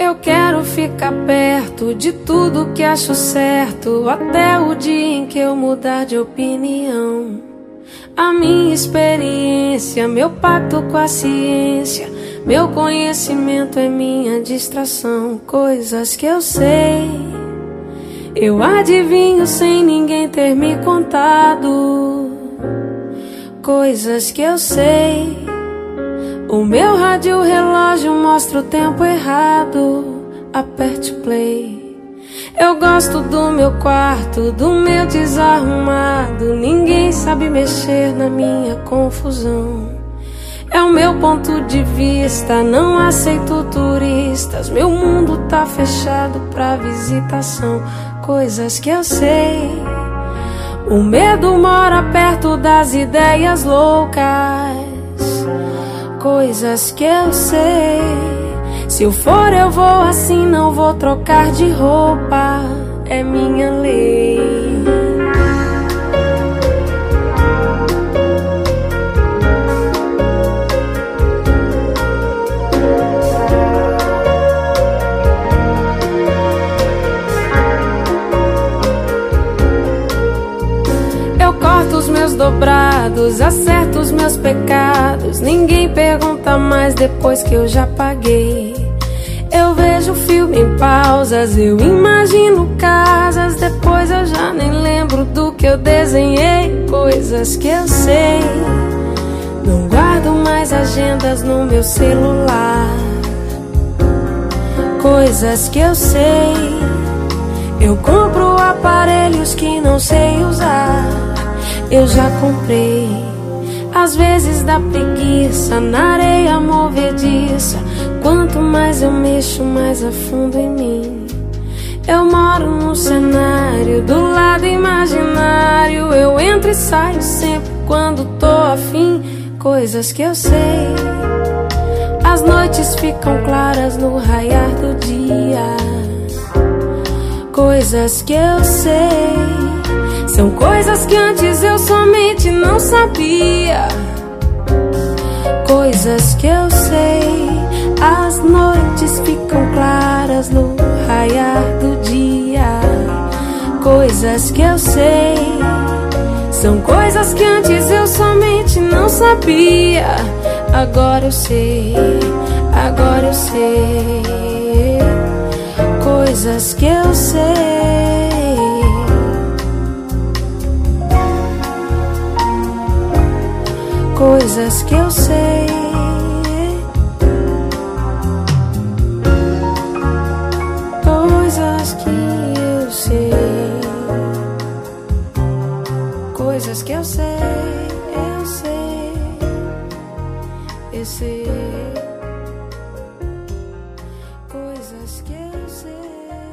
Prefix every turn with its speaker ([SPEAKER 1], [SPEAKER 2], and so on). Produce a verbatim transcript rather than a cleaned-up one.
[SPEAKER 1] Eu quero ficar perto de tudo que acho certo, até o dia em que eu mudar de opinião. A minha experiência, meu pacto com a ciência, meu conhecimento é minha distração. Coisas que eu sei, eu adivinho sem ninguém ter me contado. Coisas que eu sei, o meu rádio relógio mostra o tempo errado. Aperte play. Eu gosto do meu quarto, do meu desarrumado. Ninguém sabe mexer na minha confusão. É o meu ponto de vista, não aceito turistas. Meu mundo tá fechado pra visitação. Coisas que eu sei, o medo mora perto das ideias loucas. Coisas que eu sei, se eu for eu vou assim, não vou trocar de roupa, é minha lei. Os meus dobrados, acerto os meus pecados. Ninguém pergunta mais depois que eu já paguei. Eu vejo o filme em pausas, eu imagino casas. Depois eu já nem lembro do que eu desenhei. Coisas que eu sei, não guardo mais agendas no meu celular. Coisas que eu sei, eu compro aparelhos que não sei usar. Eu já comprei, às vezes dá preguiça, na areia movediça. Quanto mais eu mexo, mais afundo em mim. Eu moro num cenário do lado imaginário. Eu entro e saio sempre quando tô afim. Coisas que eu sei, as noites ficam claras no raiar do dia. Coisas que eu sei, são coisas que antes eu somente não sabia. Coisas que eu sei, as noites ficam claras no raiar do dia. Coisas que eu sei, são coisas que antes eu somente não sabia. Agora eu sei, agora eu sei. Coisas que eu sei, coisas que eu sei. Coisas que eu sei. Coisas que eu sei, eu sei, eu sei. Coisas que eu sei.